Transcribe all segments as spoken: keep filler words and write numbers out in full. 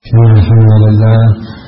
الحمد لله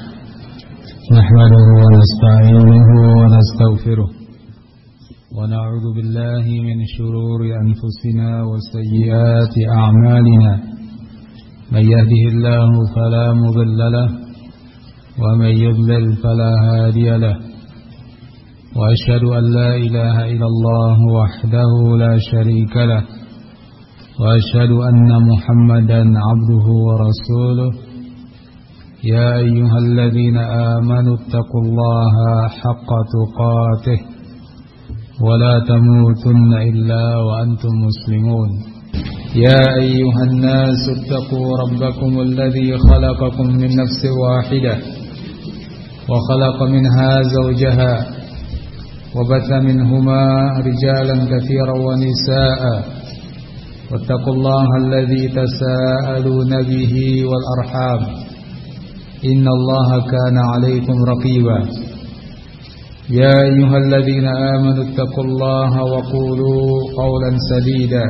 نحمده ونستعينه ونستغفره ونعوذ بالله من شرور أنفسنا وسيئات أعمالنا من يهده الله فلا مضل له ومن يضلل فلا هادي له وأشهد أن لا إله إلا الله وحده لا شريك له وأشهد أن محمدا عبده ورسوله يا أيها الذين آمنوا اتقوا الله حق تقاته ولا تموتن إلا وأنتم مسلمون يا أيها الناس اتقوا ربكم الذي خلقكم من نفس واحدة وخلق منها زوجها وبث منهما رجالا كثيرا ونساء واتقوا الله الذي تساءلون به والأرحام إن الله كان عليكم رقيبا يا أيها الذين آمنوا اتقوا الله وقولوا قولا سديدا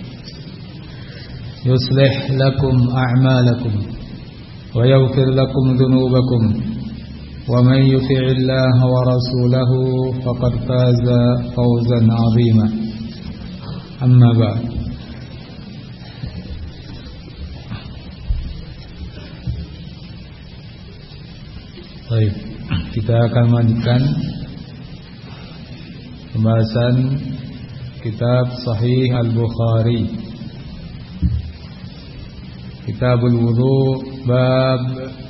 يصلح لكم أعمالكم ويغفر لكم ذنوبكم ومن يطع الله ورسوله فقد فاز فوزا عظيما أما بعد Baik, kita akan melanjutkan pembahasan kitab Sahih Al-Bukhari, Kitabul Wudu, bab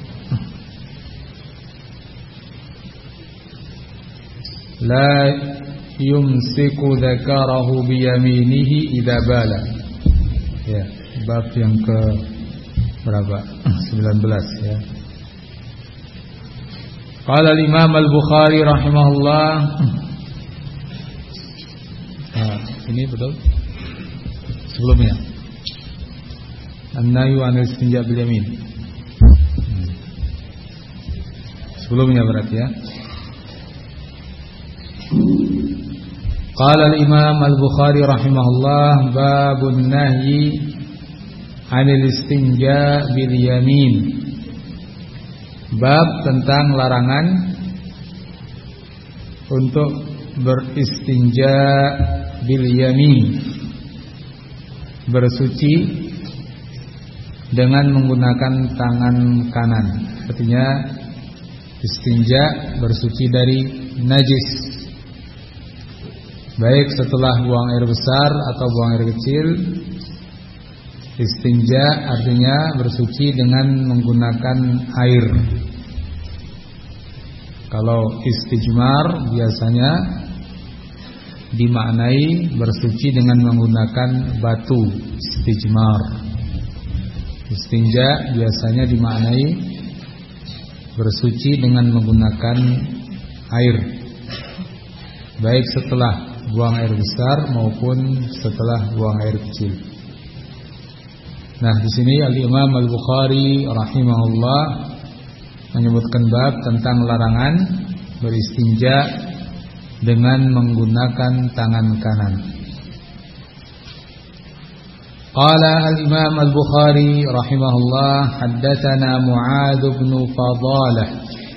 la yumsiku dzakarahu biyaminihi idza bala. Ya, bab yang ke berapa? sembilan belas ya. Qala al-Imam Al-Bukhari rahimahullah. Nah, ini betul. Sebelumnya An-nahyu 'anil istinja' bil yamin. Sebelumnya berarti ya. Qala al-Imam Al-Bukhari rahimahullah, babun nahyi 'anil istinja' bil yamin. Bab tentang larangan untuk beristinja bil yamin, bersuci dengan menggunakan tangan kanan. Artinya istinja, bersuci dari najis, baik setelah buang air besar atau buang air kecil. Istinja artinya bersuci dengan menggunakan air. Kalau istijmar biasanya dimaknai bersuci dengan menggunakan batu, istijmar. Istinja biasanya dimaknai bersuci dengan menggunakan air, baik setelah buang air besar maupun setelah buang air kecil. Nah, di sini Al-Imam Al-Bukhari rahimahullah menyebutkan bab tentang larangan beristinja dengan menggunakan tangan kanan. Qala Al-Imam Al-Bukhari rahimahullah, haddatsana Mu'adz bin Fadalah.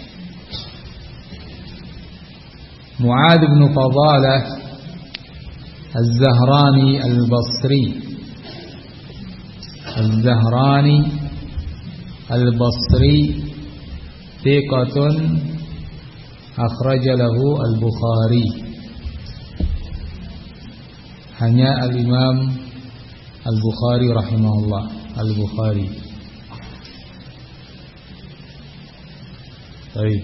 Mu'adz bin Fadalah Az-Zahrani Al-Basri Al-Zahrani Al-Basri thiqatun akhraja lahu Al-Bukhari. Hanya Al-Imam Al-Bukhari rahimahullah, Al-Bukhari. Baik.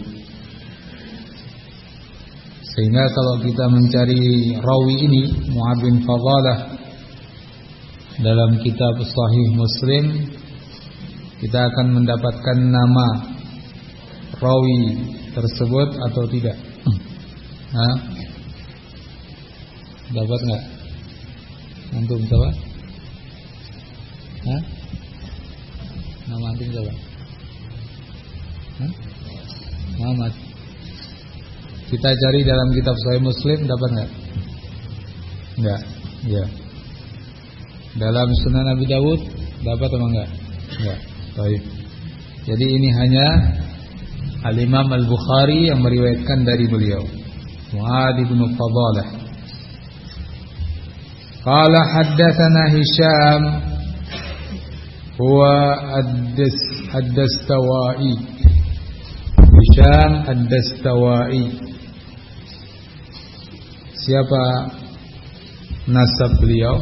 Sehingga kalau kita mencari rawi ini, Mu'adz bin Fadalah, dalam kitab Sahih Muslim, kita akan mendapatkan nama rawi tersebut atau tidak? Hah? Dapat enggak? Antum coba? Hah? Nama antum coba? Hah? Muhammad. Kita cari dalam kitab Sahih Muslim, dapat enggak? Enggak. Ya. Dalam Sunan Abi Dawud dapat atau enggak? Enggak. Baik. Jadi ini hanya Al-Imam Al-Bukhari yang meriwayatkan dari beliau, Mu'adz bin Fadalah. Qala haddatsana Hisham huwa ad-Dastawai. Hisham ad-Dastawai. Siapa nasab beliau?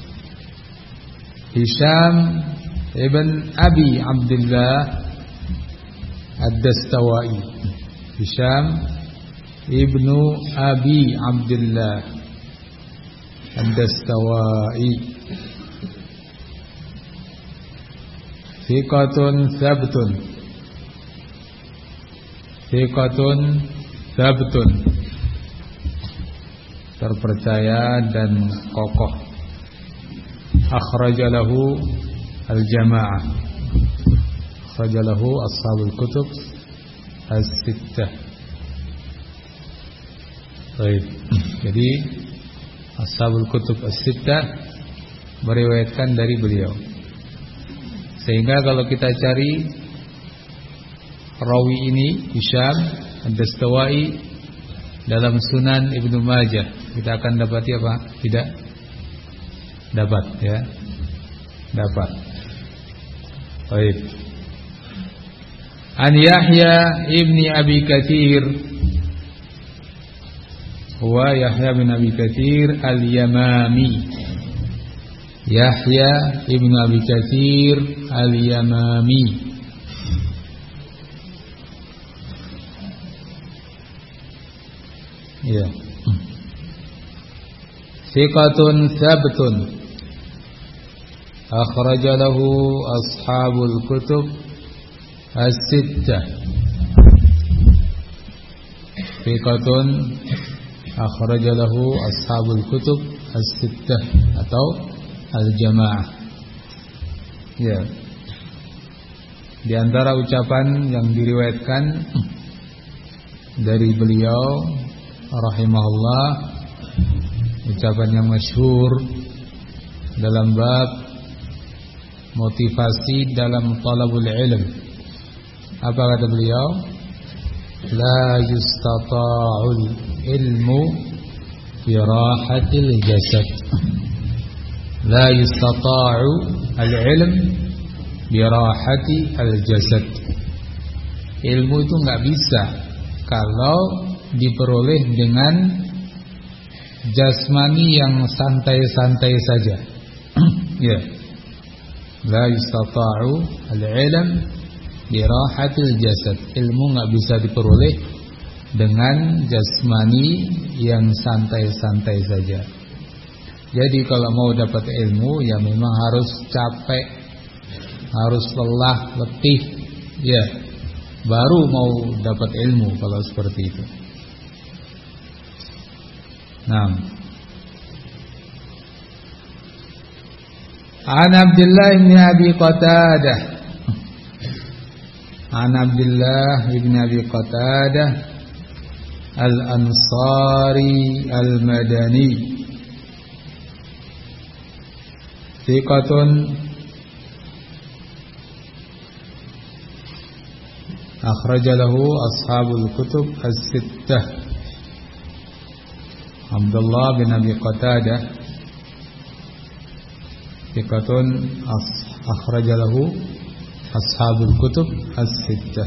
Hisham ibn Abi Abdullah ad-Dastawai. Hisham ibnu Abi Abdullah ad-Dastawai. Thiqatun thabtun. Thiqatun thabtun. Terpercaya dan kokoh. Akhrajalahu al-jamaah. Akhrajalahu ashabul kutub as-sittah. Baik. Jadi ashabul kutub as-sittah meriwayatkan dari beliau. Sehingga kalau kita cari rawi ini Hisham ad-Dastawai dalam Sunan Ibnu Majah, kita akan dapati apa? Tidak dapat, ya. Dapat. Baik. An Yahya ibni Abi Katsir. Huwa Yahya bin Abi Katsir al-Yamami. Yahya ibnu Abi Katsir al-Yamami. Ya. Thiqatun thabtun. Akhraja lahu ashabul kutub as-sittah. Thiqatun akhraja lahu ashabul kutub as-sittah atau al-jamaah. Ya. Di antara ucapan yang diriwayatkan dari beliau rahimahullah, ucapan yang masyhur dalam bab motivasi dalam talabul ilm. Apa kata beliau? La yustata'ul ilmu fi rahatil jasad. La yustata'u al-ilm bi rahati al-jasad. Ilmu itu enggak bisa kalau diperoleh dengan jasmani yang santai-santai saja. Ya. La yustata'u al-ilm bi rahatil jasad. Ilmu enggak bisa diperoleh dengan jasmani yang santai-santai saja. Jadi kalau mau dapat ilmu ya memang harus capek, harus lelah, letih, ya, baru mau dapat ilmu kalau seperti itu. Nah, An Abdullah bin Abi Qatadah. An Abdullah bin Abi Qatadah al-Ansari al-Madani. Thiqatun akhraja lahu ashabul kutub as-sittah. Abdullah bin Abi Qatadah thiqatun akhraja lahu ashabul kutub as-sittah.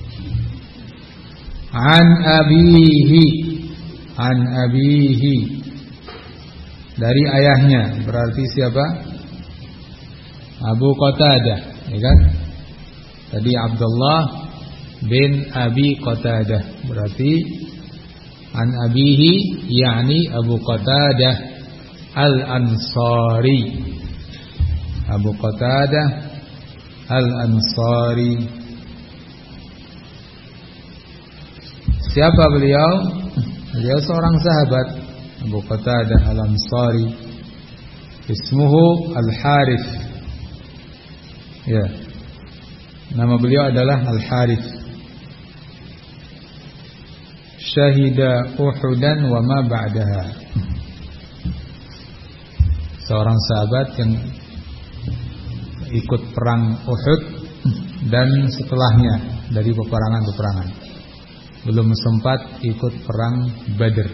An abihi, an abihi, dari ayahnya, berarti siapa? Abu Qatadah, ya kan? Tadi Abdullah bin Abi Qatadah, berarti an abihi yakni Abu Qatadah al-Ansari. Abu Qatadah al-Ansari. Siapa beliau? Beliau seorang sahabat, Abu Qatadah al-Ansari. Ismuhu Al-Harith. Ya. Nama beliau adalah Al-Harith. Syahida Uhudan wa ma ba'daha. Seorang sahabat yang ikut perang Uhud dan setelahnya dari peperangan-peperangan. Belum sempat ikut perang Badr.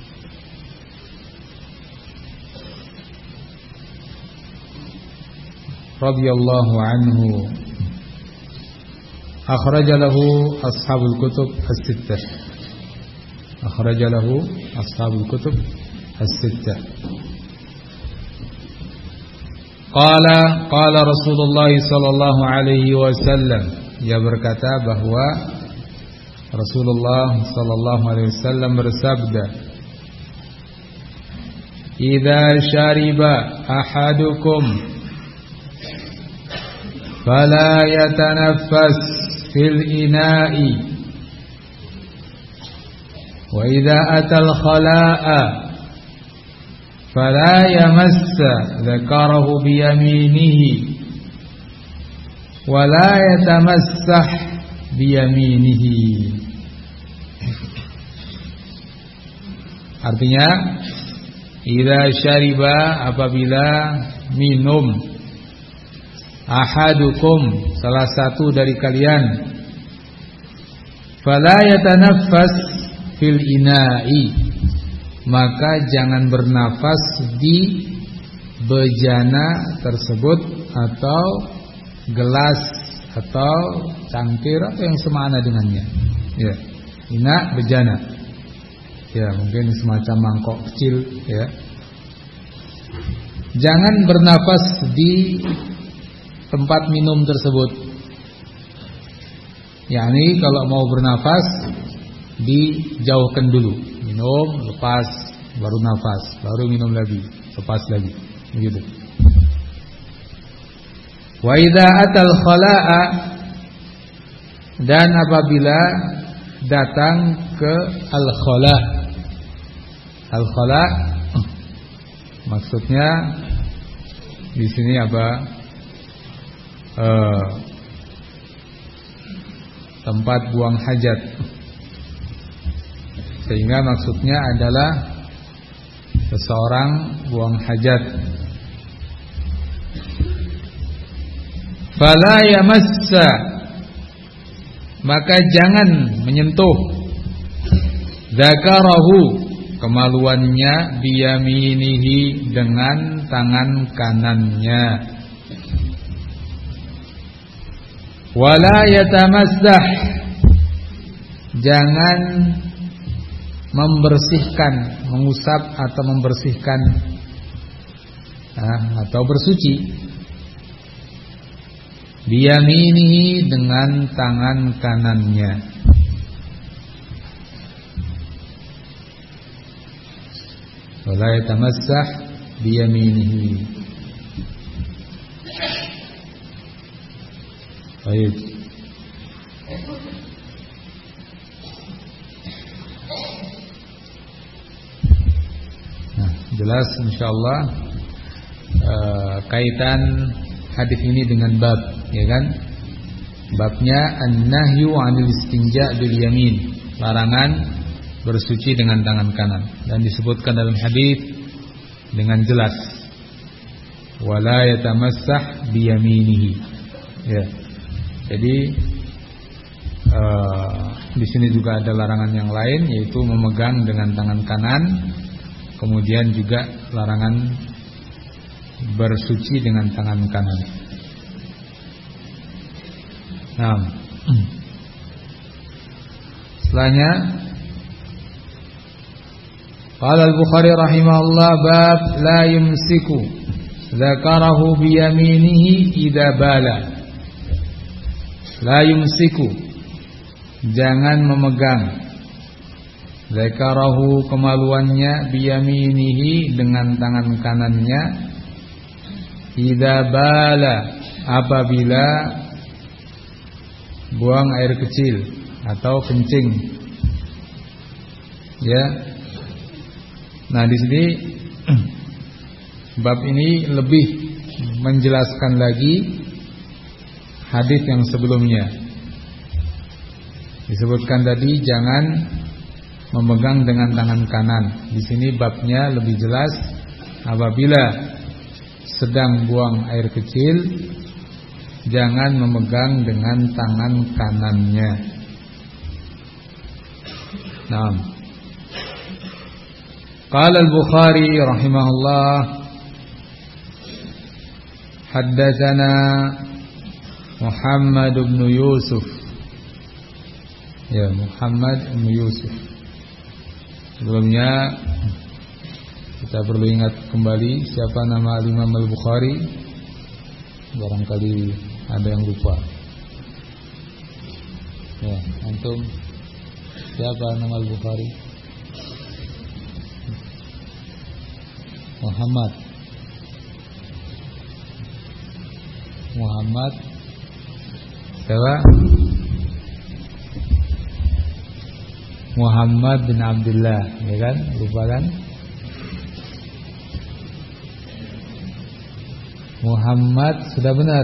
Radhiyallahu anhu. Akhraja lahu ashabul kutub as-sittah. Akhraja lahu ashabul kutub as-sittah. Qala qala Rasulullah sallallahu alaihi wasallam. Ia berkata bahwa Rasulullah sallallahu alaihi wasallam bersabda, "Idza syariba ahadukum fala yatanaffas fil ina'i wa idza atal khala'a fala yamassa dzakarahu bi yaminihi wa la yatamassah bi yaminihi." Artinya, idza syariba, apabila minum, ahadukum, salah satu dari kalian, fala yatanaffas fil ina'i, maka jangan bernafas di bejana tersebut atau gelas atau cangkir atau yang semana dengannya. Ya, ina bejana. Ya, mungkin semacam mangkok kecil. Ya, jangan bernafas di tempat minum tersebut. yakni kalau mau bernafas dijauhkan dulu. Minum, lepas, baru nafas, baru minum lagi, lepas lagi. Begitu. Wa idza atal khala'a, dan apabila datang ke al-khala'. Al-khala' maksudnya di sini apa? Uh, tempat buang hajat. Sehingga maksudnya adalah seseorang buang hajat. Fala yamassa, maka jangan menyentuh dzakarahu, kemaluannya, biyaminihi, dengan tangan kanannya. Wala yatamassah, jangan membersihkan, mengusap atau membersihkan nah, atau bersuci biyaminihi, dengan tangan kanannya. Wala yatamassah biyaminihi. Baik. Nah, jelas insyaallah uh, kaitan hadis ini dengan bab, ya kan? Babnya an-nahyu 'anil istinja' bil yamin, larangan bersuci dengan tangan kanan, dan disebutkan dalam hadis dengan jelas wala yatamassah bi yaminihi. Ya. Jadi uh, di sini juga ada larangan yang lain, yaitu memegang dengan tangan kanan. Kemudian juga larangan bersuci dengan tangan kanan. Nah, setelahnya qala al-Bukhari rahimahullah, bab la yumsiku dzakarahu bi yaminihi idza bala. La yumsiku, jangan memegang, dzakarahu, kemaluannya, bi yaminihi, dengan tangan kanannya, idza bala, apabila buang air kecil atau kencing. Ya. Nah, di sini bab ini lebih menjelaskan lagi hadis yang sebelumnya. Disebutkan tadi jangan memegang dengan tangan kanan. Di sini babnya lebih jelas, apabila sedang buang air kecil jangan memegang dengan tangan kanannya. Naam. Qala al-Bukhari rahimahullah, haddatsana Muhammad bin Yusuf. Ya, Muhammad bin Yusuf. Sebelumnya kita perlu ingat kembali siapa nama Imam Al-Bukhari. Barangkali ada yang lupa. Ya, antum siapa nama Al-Bukhari? Muhammad. Muhammad siapa? Muhammad bin Abdullah, ya kan? Lupa kan? Muhammad sudah benar.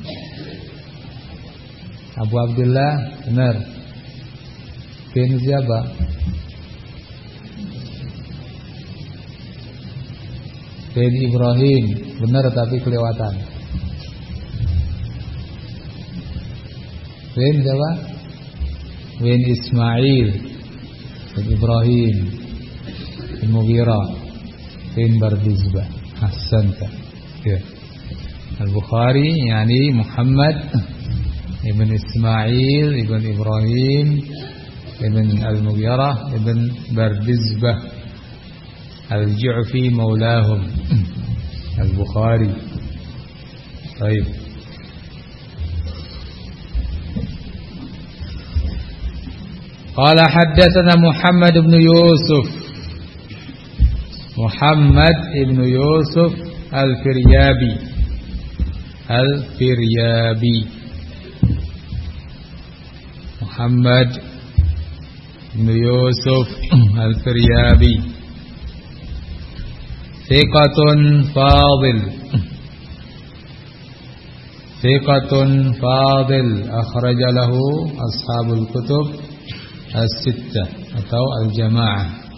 Abu Abdullah benar. Bin siapa? Bin Ibrahim benar tapi kelewatan. Bin siapa? Bin Ismail, bin Ibrahim, bin Mughirah, bin Bardizbah. Ahsanta. Ya. Al-Bukhari yani Muhammad ibn Ismail ibn Ibrahim ibn Al-Mughirah ibn Bardizbah Al-Ju'fi maulahum Al-Bukhari. Baik. Qala haddatsana Muhammad ibn Yusuf. Muhammad ibn Yusuf Al-Firyabi. Al-Firyabi. Muhammad ibn Yusuf Al-Firyabi. Thiqatun fadil. Thiqatun fadil. Akhraja lahu ashabul kutub as-sittah atau al-jamaah.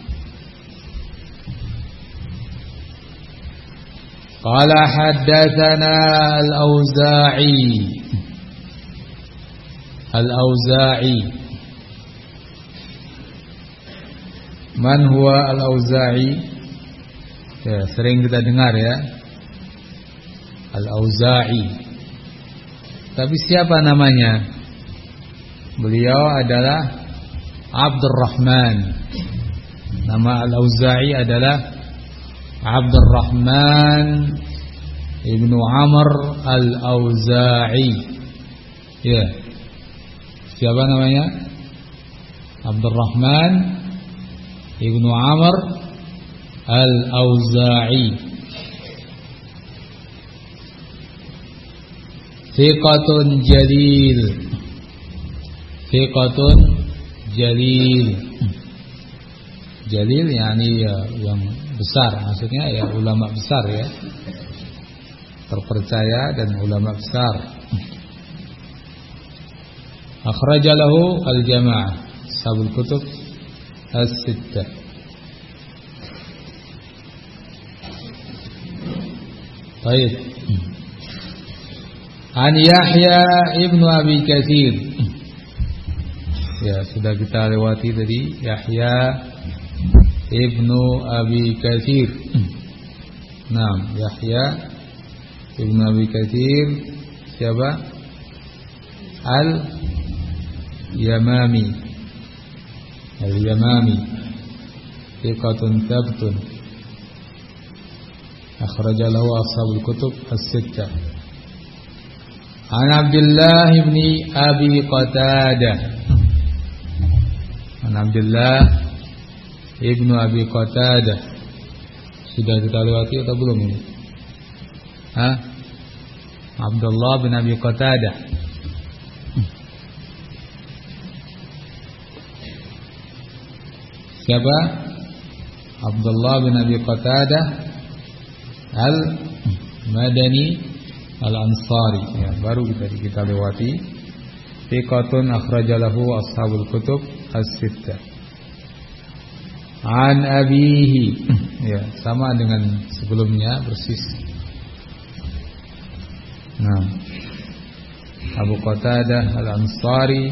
Qala haddatsana al-Auza'i. Al-Auza'i. Man huwa al-Auza'i? Ya, sering kita dengar ya. Al-Auza'i. Tapi siapa namanya? Beliau adalah Abdurrahman. Nama Al-Auza'i adalah Abdurrahman Ibnu Amr Al-Auza'i. Ya. Siapa namanya? Abdurrahman Ibnu Amr Al-Auza'i. Thiqatun jalil. Thiqatun jalil. Jalil yani ya, yang besar, maksudnya ya ulama besar ya, terpercaya dan ulama besar. Akhraja lahu al-jamaah sabul kutub as-sittah. Baik. An Yahya ibnu Abi Katsir. Ya, sudah kita lewati tadi Yahya ibnu Abi Katsir. Naam, Yahya ibnu Abi Katsir siapa? Al-Yamami. Al-Yamami. Thiqatun thabtun. Akhraja lahu ashabul kutub as-sittah. An Abdullah ibn Abi Qatadah. An Abdullah ibnu Abi Qatadah. Sudah kita lewati atau belum ini? Hah? Abdullah bin Abi Qatadah. Siapa? Abdullah bin Abi Qatadah Al-Madani Al-Ansari. Ya, baru kita kita lewati. Thiqatun akhraja lahu ashabul kutub as-sittah. An abihi. Ya, sama dengan sebelumnya persis. Nah. Abu Qatadah Al-Ansari,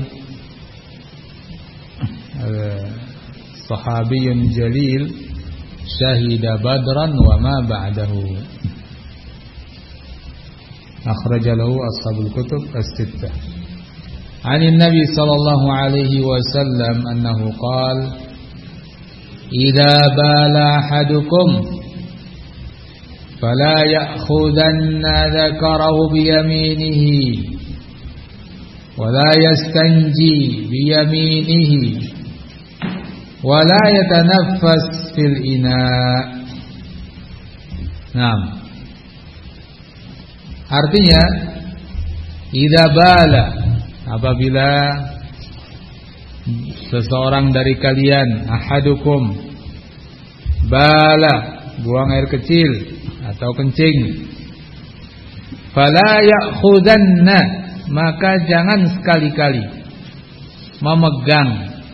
sahabiyun jalil, syahida badran wa ma ba'dahu. Akhrajalahu ashabul kutub as-sittah. An Nabi sallallahu alaihi wasallam annahu qala idza bala ahadukum fala ya'khudanna dzakarahu bi yaminihi wa la yastanji bi yaminihi wa la yatanaffas fil ina. Naam. Artinya idza bala, apabila seseorang dari kalian, ahadukum, bala, buang air kecil atau kencing, fala ya'khudanna, maka jangan sekali-kali memegang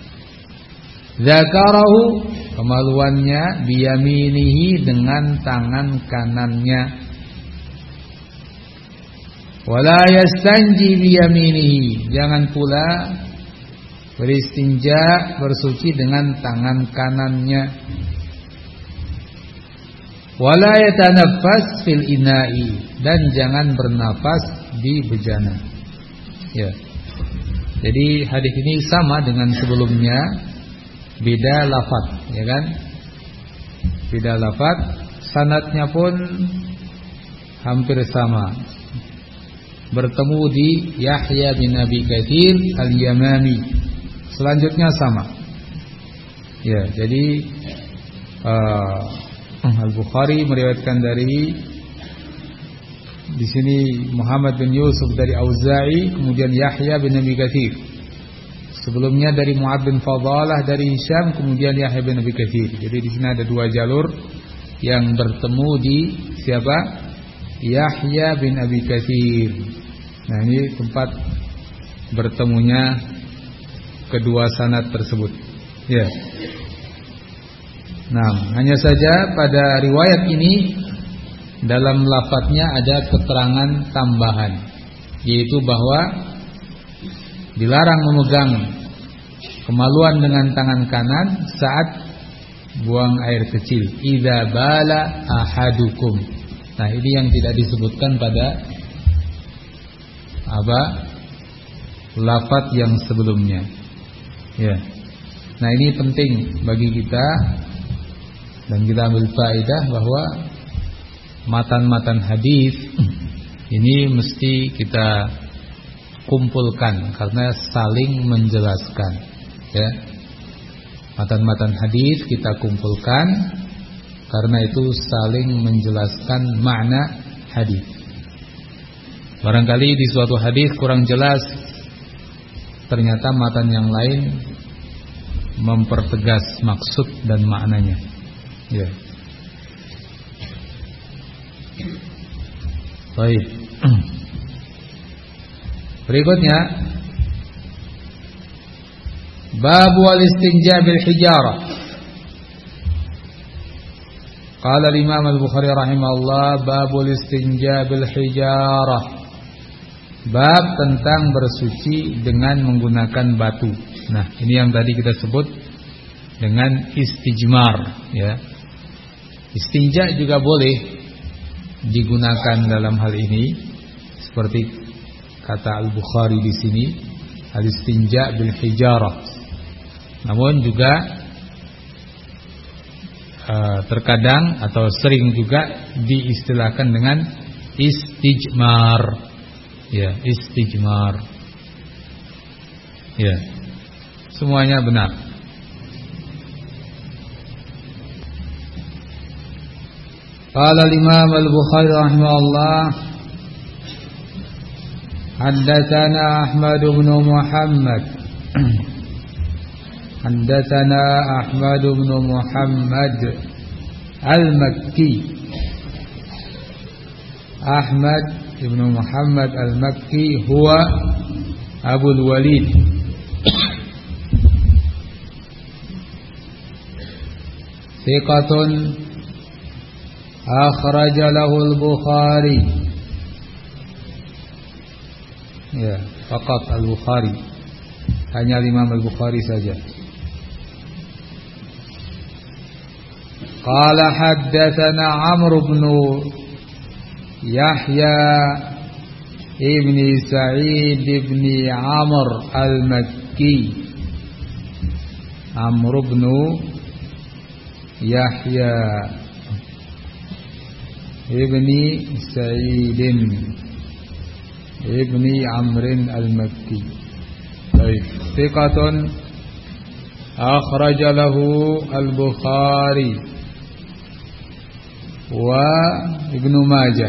zakarahu, kemaluannya, biyaminihi, dengan tangan kanannya, wala yastanji biyaminihi, jangan pula beristinja, bersuci dengan tangan kanannya, wala yatanaffas fil ina'i, dan jangan bernafas di bejana. Ya. Jadi hadis ini sama dengan sebelumnya, beda lafaz, ya kan? Beda lafaz, sanadnya pun hampir sama. Bertemu di Yahya bin Abi Katsir Al-Yamami. Selanjutnya sama. Ya, jadi uh, Al-Bukhari meriwayatkan dari di sini Muhammad bin Yusuf dari Auza'i, kemudian Yahya bin Abi Katsir. Sebelumnya dari Mu'ad bin Fadalah dari Hisham, kemudian Yahya bin Abi Katsir. Jadi di sini ada dua jalur yang bertemu di siapa? Yahya bin Abi Katsir. Nah, ini tempat bertemunya kedua sanad tersebut. Ya. Nah, hanya saja pada riwayat ini dalam lafadznya ada keterangan tambahan, yaitu bahwa dilarang memegang kemaluan dengan tangan kanan saat buang air kecil. Idza bala ahadukum. Nah, ini yang tidak disebutkan pada apa? Lafadz yang sebelumnya. Ya. Nah, ini penting bagi kita dan kita ambil faedah bahwa matan-matan hadis ini mesti kita kumpulkan karena saling menjelaskan, ya. Matan-matan hadis kita kumpulkan karena itu saling menjelaskan makna hadis. Barangkali di suatu hadis kurang jelas, ternyata matan yang lain mempertegas maksud dan maknanya. Ya. Baik. Berikutnya, bab al-istinja bil hijarah. Qala al-Imam Al-Bukhari rahimahullah, bab al-istinja bil hijarah. Bab tentang bersuci dengan menggunakan batu. Nah, ini yang tadi kita sebut dengan istijmar, ya. Istinja juga boleh digunakan dalam hal ini, seperti kata Al-Bukhari di sini, al-istinja bil hijarah. Namun juga uh, terkadang atau sering juga diistilahkan dengan istijmar. Ya, istijmar. Ya. Semuanya benar. Qala al-Imam Al-Bukhari rahimahullah, haddatsana Ahmad bin Muhammad. Haddatsana Ahmad bin Muhammad Al-Makki. Ahmad Ibn Muhammad Al-Makki huwa Abu Al-Walid thiqatun akhraja lahu Al-Bukhari Ya, faqat Al-Bukhari. Hanya Imam Al-Bukhari saja. Qala haddatsana Amr bin Yahya ibni Sa'id ibni Amr al-Makki. Amr bin Yahya ibni Sa'id ibni Amr al-Makki. Baik, thiqatun akhraja lahu al-Bukhari wa Ibnu Majah.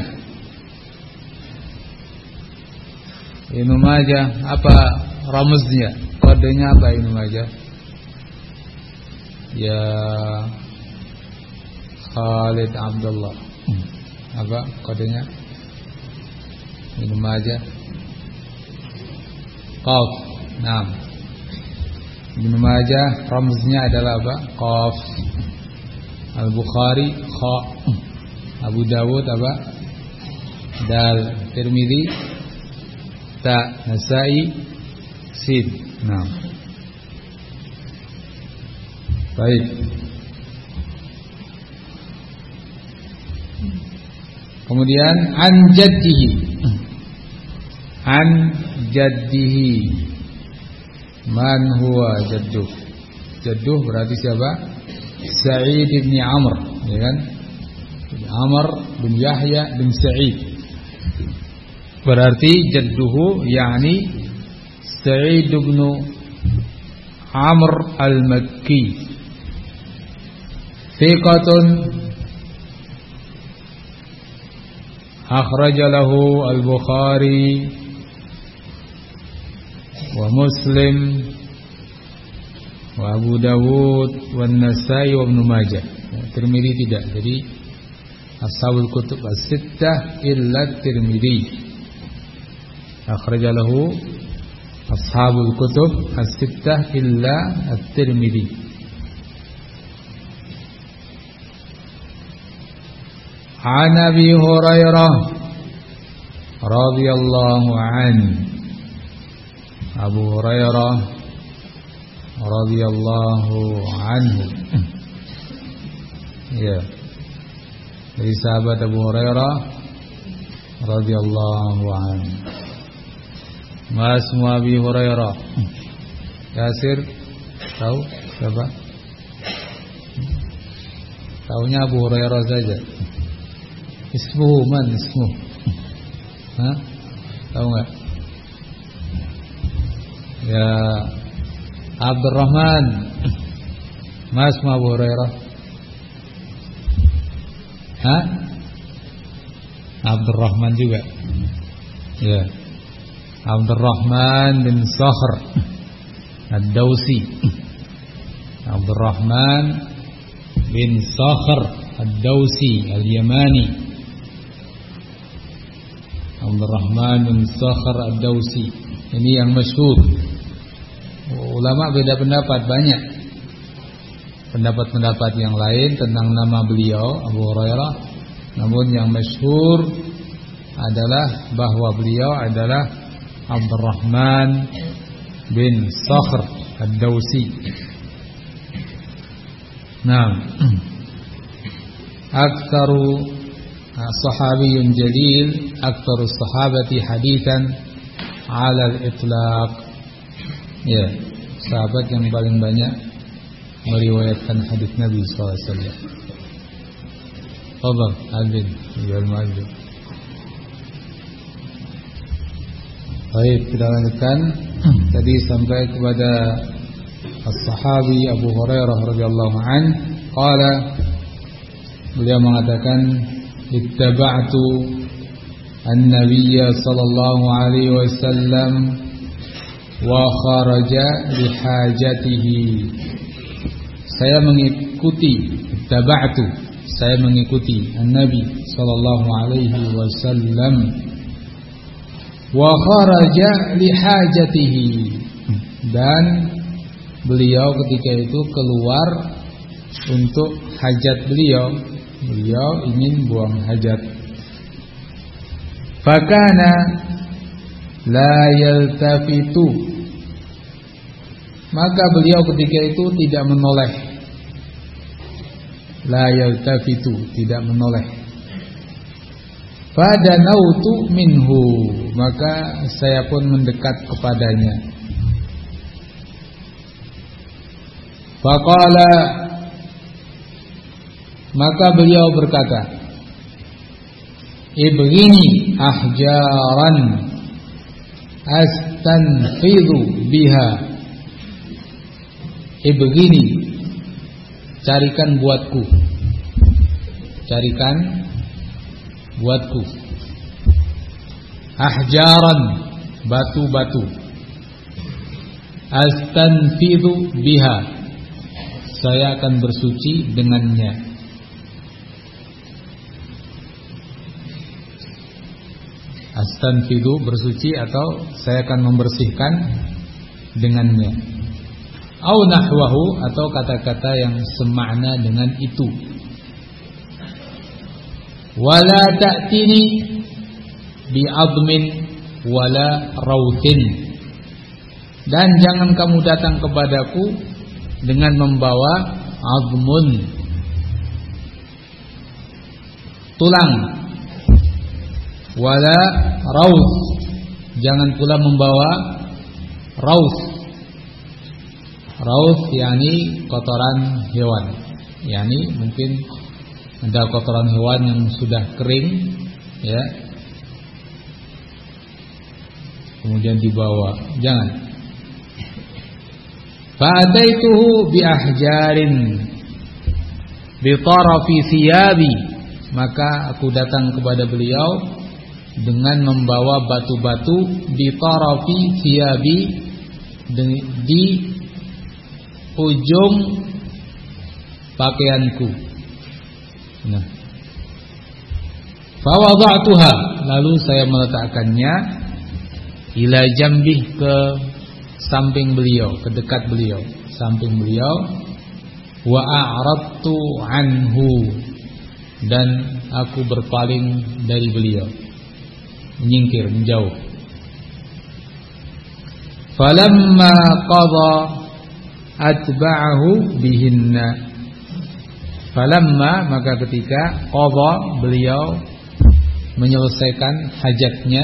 Ibnu Majah apa ramaznya? Kodenya apa Ibnu Majah? Ya Khalid Abdullah. Apa kodenya? Ibnu Majah. Qaf. Naam. Ibnu Majah ramaznya adalah apa? Qaf. Al-Bukhari kha. Abu Dawud apa? Dal. Tirmidzi ta. Nasa'i sin. Naam. Baik. Kemudian an jaddihi. An jaddihi. Man huwa jadduh? Jadduh berarti siapa? Sa'id bin Amr, ya kan? Amr bin Yahya bin Sa'id. Berarti jadduhu yakni Sa'id bin Amr al-Makki. Thiqatun akhraja lahu al-Bukhari wa Muslim wa Abu Dawud wa Nasa'i wa Ibnu Majah. Tirmidzi tidak. Jadi ashabul kutub as-sittah illa Tirmidzi. Akhraja lahu ashabul kutub as-sittah illa at-Tirmidzi. An Abi Hurairah radhiyallahu anhu. Abu Hurairah radhiyallahu anhu. Ya. Dari sahabat Abu Hurairah radhiyallahu anhu. Mas Abi Hurairah. Yasir tahu siapa? Tahunya Abu Hurairah saja. Ismuhu man ismuh? Hah? Tahu enggak? Ya Abdurrahman. Mas Abu Hurairah. Hah? Abdurrahman juga. Ya. Abdurrahman bin Sakhr Ad-Dawsi. Abdurrahman bin Sakhr Ad-Dawsi Al-Yamani. Abdurrahman bin Sakhr Ad-Dawsi. Ini yang masyhur. Ulama beda pendapat banyak. Pendapat-pendapat yang lain tentang nama beliau Abu Hurairah. Namun yang masyhur adalah bahwa beliau adalah Abdurrahman bin Sakhr Ad-Dawsi. Nah, aktsaru sahabiyyun jalil, aktsaru sahabati haditsan 'ala al-itlaq. Ya, sahabat yang paling banyak meriwayatkan hadis Nabi sallallahu alaihi wasallam. Fadhal Albin wal Mu'adzib. Baik, kita lanjutkan. Tadi sampai kepada as-sahabi Abu Hurairah radhiyallahu an, qala, beliau mengatakan, ittaba'tu an-nabiyya sallallahu alaihi wasallam wa kharaja li hajatihi. Saya mengikuti, ittaba'tu, saya mengikuti an-nabi sallallahu alaihi wasallam wa kharaja li hajatihi, dan beliau ketika itu keluar untuk hajat beliau. Beliau ingin buang hajat. Fakana la yaltafitu, maka beliau ketika itu tidak menoleh. La yaltafitu, tidak menoleh. Fadanautu minhu, maka saya pun mendekat kepadanya. Faqala, maka beliau berkata, ibghini ahjaran astanfidhu biha. Ibghini, carikan buatku, carikan buatku ahjaran, batu-batu, astanfidhu biha, saya akan bersuci dengannya. Astanfidhu, bersuci, atau saya akan membersihkan dengannya. Au nahwahu, atau kata-kata yang semakna dengan itu. Wala ta'tini bi'admin wala rauthin, dan jangan kamu datang kepadaku dengan membawa azmun, tulang, wala raus, jangan pula membawa raus. Raus yakni kotoran hewan, yakni mungkin ada kotoran hewan yang sudah kering, ya, kemudian dibawa, jangan. Fa'ataituhu bi ahjarin bi tarafi thiyabi, maka aku datang kepada beliau dengan membawa batu-batu di tarafi thiyabi, di ujung pakaianku. Nah, fa wada'tuha, lalu saya meletakkannya ila jambih, ke samping beliau, ke dekat beliau, samping beliau. Wa a'radtu anhu, dan aku berpaling dari beliau, menyingkir, menjauh. Falamma qadha atba'ahu bihinna, falamma, maka ketika qadha, beliau menyelesaikan hajatnya,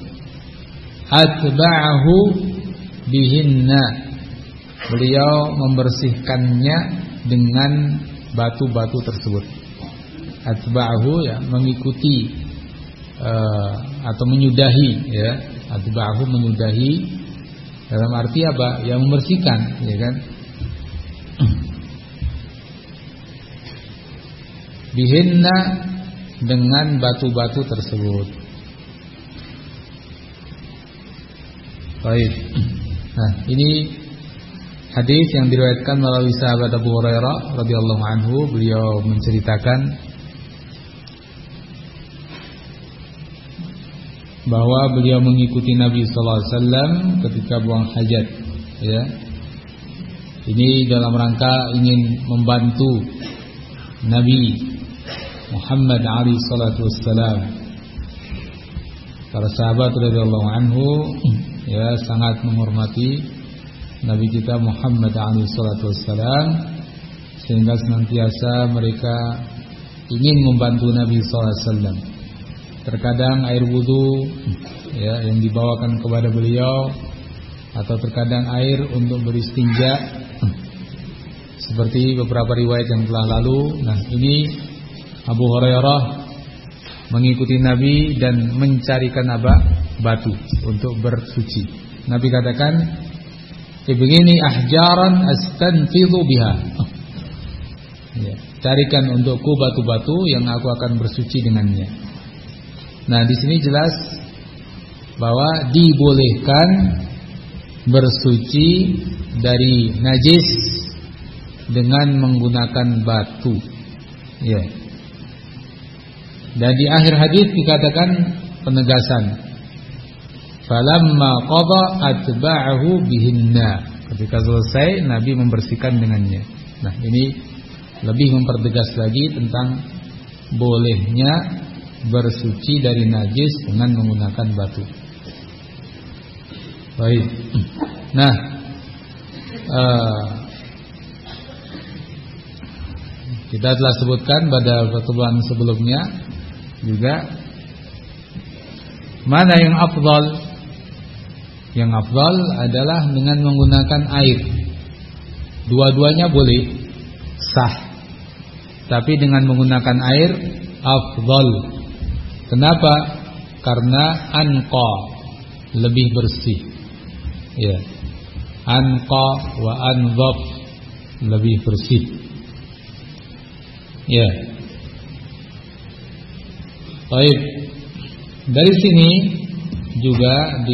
atba'ahu bihinna, beliau membersihkannya dengan batu-batu tersebut. Atba'ahu, ya, mengikuti uh, atau menyudahi, ya. Atba'ahu, menyudahi, dalam arti apa? Yang membersihkan, ya kan? Bihinna, dengan batu-batu tersebut. Baik. Nah, ini hadis yang diriwayatkan melalui sahabat Abu Hurairah radhiyallahu anhu. Beliau menceritakan bahwa beliau mengikuti Nabi sallallahu alaihi wasallam ketika buang hajat, ya. Ini dalam rangka ingin membantu Nabi Muhammad alaihi salatu wassalam. Para sahabat radhiyallahu anhu, ya, sangat menghormati Nabi kita Muhammad alaihi salatu wassalam, sehingga senantiasa mereka ingin membantu Nabi sallallahu alaihi wasallam. Terkadang air wudu, ya, yang dibawakan kepada beliau, atau terkadang air untuk beristinja, seperti beberapa riwayat yang telah lalu. Nah, ini Abu Hurairah mengikuti Nabi dan mencarikan apa? Batu untuk bersuci. Nabi katakan, "Ibghini ahjaran astanfidhu biha." Ya, carikan untukku batu-batu yang aku akan bersuci dengannya. Nah, di sini jelas bahwa dibolehkan bersuci dari najis dengan menggunakan batu. Ya. Dan di akhir hadis dikatakan penegasan. Falamma qada atba'ahu bihinna. Ketika selesai, Nabi membersihkan dengannya. Nah, ini lebih mempertegas lagi tentang bolehnya bersuci dari najis dengan menggunakan batu. Baik. Nah, uh, kita telah sebutkan pada pertemuan sebelumnya juga mana yang afdal. Yang afdal adalah dengan menggunakan air. Dua-duanya boleh sah, tapi dengan menggunakan air afdal. Kenapa? Karena anqa, lebih bersih. Ya. Anqa wa anzaf, lebih bersih. Ya. Baik. Dari sini juga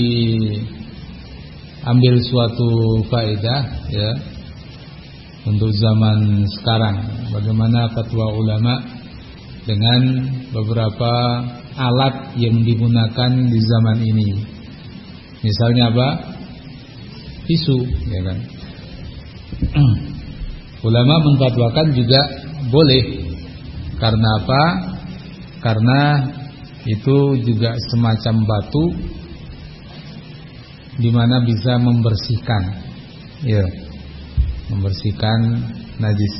diambil suatu faedah, ya, untuk zaman sekarang. Bagaimana fatwa ulama dengan beberapa alat yang digunakan di zaman ini. Misalnya apa? Tisu, ya kan? Ulama memfatwakan juga boleh. Karena apa? Karena itu juga semacam batu di mana bisa membersihkan, ya, membersihkan najis.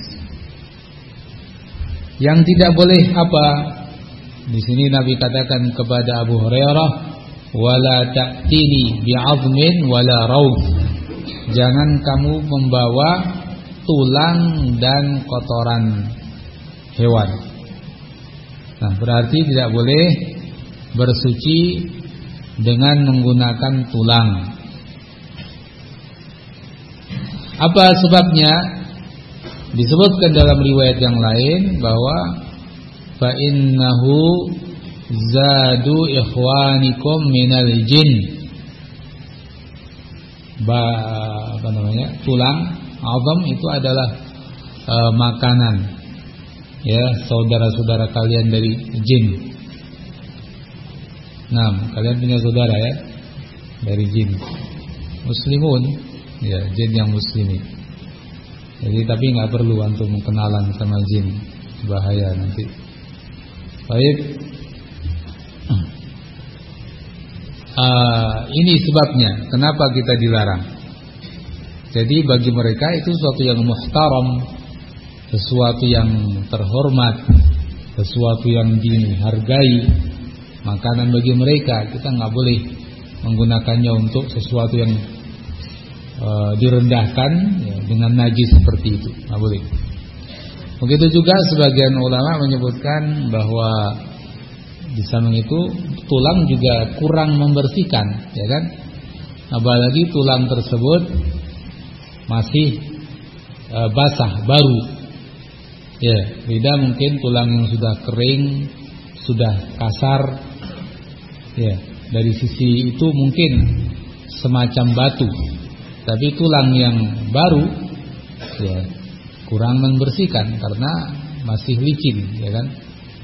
Yang tidak boleh apa? Di sini Nabi katakan kepada Abu Hurairah, wala ta'tini bi'azmin wala rauf. Jangan kamu membawa tulang dan kotoran hewan. Nah, berarti tidak boleh bersuci dengan menggunakan tulang. Apa sebabnya? Disebutkan dalam riwayat yang lain bahwa fa innahu zadu ikhwanikum minal jin. Ba, apa namanya? Tulang, azam itu adalah e, makanan, ya, saudara-saudara kalian dari jin. Nah, kalian punya saudara, ya, dari jin. Muslimun, ya, jin yang muslimin. Jadi tapi nggak perlu antum kenalan sama jin, bahaya nanti. Baik. Uh, ini sebabnya kenapa kita dilarang. Jadi bagi mereka itu sesuatu yang muhtaram, sesuatu yang terhormat, sesuatu yang dihargai. Makanan bagi mereka, kita nggak boleh menggunakannya untuk sesuatu yang uh, direndahkan, ya, dengan najis seperti itu, nggak boleh. Begitu juga sebagian ulama menyebutkan bahwa di samping itu tulang juga kurang membersihkan, ya kan? Apalagi tulang tersebut masih e, basah, baru. Ya, beda mungkin tulang yang sudah kering, sudah kasar. Ya, dari sisi itu mungkin semacam batu. Tapi tulang yang baru, ya, kurang membersihkan karena masih licin, ya kan?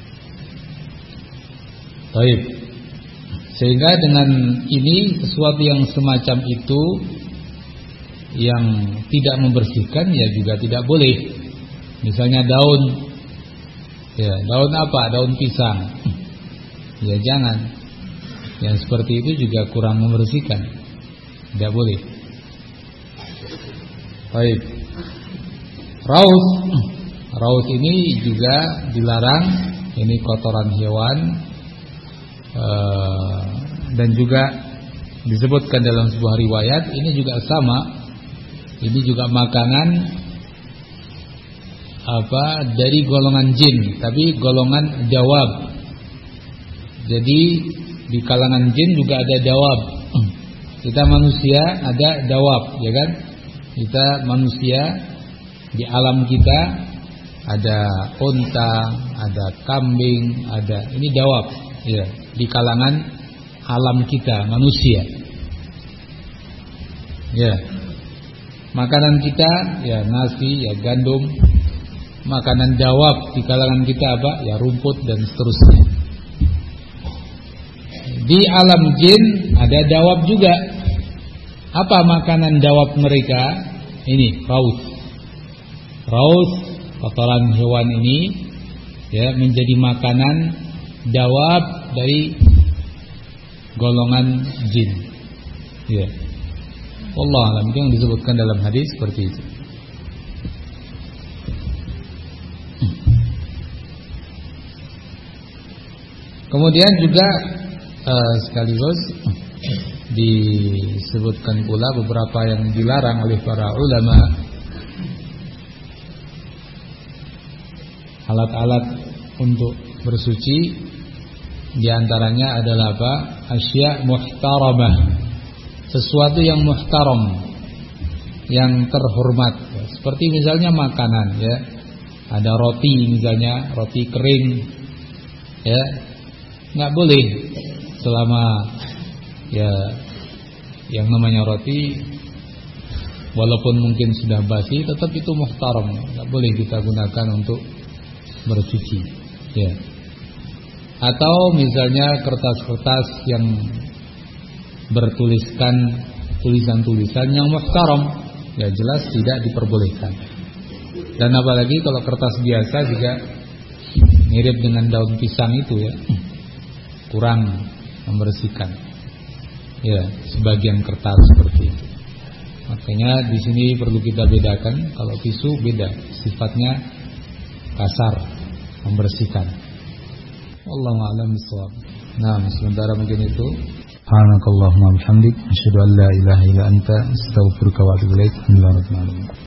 Baik. Sehingga dengan ini sesuatu yang semacam itu yang tidak membersihkan, ya juga tidak boleh. Misalnya daun, ya, daun apa? Daun pisang. Ya jangan. Yang seperti itu juga kurang membersihkan, tidak boleh. Baik. Raus, raus ini juga dilarang. Ini kotoran hewan. Uh, dan juga disebutkan dalam sebuah riwayat ini juga sama, ini juga makanan apa dari golongan jin, tapi golongan dawab. Jadi di kalangan jin juga ada dawab. Kita manusia ada dawab, ya kan? Kita manusia di alam kita ada unta, ada kambing, ada ini dawab, ya. Di kalangan alam kita manusia, ya, makanan kita ya nasi, ya gandum. Makanan dawab di kalangan kita apa? Ya rumput dan seterusnya. Di alam jin ada dawab juga. Apa makanan dawab mereka? Ini raus, raus kotoran hewan ini, ya, menjadi makanan dawab dari golongan jin, ya. Wallahu a'lam, itu yang disebutkan dalam hadis seperti itu. Kemudian juga uh, sekaligus disebutkan pula beberapa yang dilarang oleh para ulama. Alat-alat untuk bersuci di antaranya adalah apa? Asya' muhtaramah. Sesuatu yang muhtaram, yang terhormat. Seperti misalnya makanan, ya. Ada roti misalnya, roti kering. Ya. Enggak boleh selama ya yang namanya roti walaupun mungkin sudah basi tetap itu muhtaram, enggak boleh kita gunakan untuk bersuci, ya. Atau misalnya kertas-kertas yang bertuliskan tulisan-tulisan yang muhtaram, ya jelas tidak diperbolehkan. Dan apalagi kalau kertas biasa juga mirip dengan daun pisang itu, ya, kurang membersihkan, ya, sebagian kertas seperti itu. Makanya di sini perlu kita bedakan. Kalau tisu beda, sifatnya kasar, membersihkan. Wallahu a'lam bishawab. Nah, sementara mungkin itu. Subhanakallahumma bihamdik, asyhadu an la ilaha illa anta, astaghfiruka wa atubu ilaik.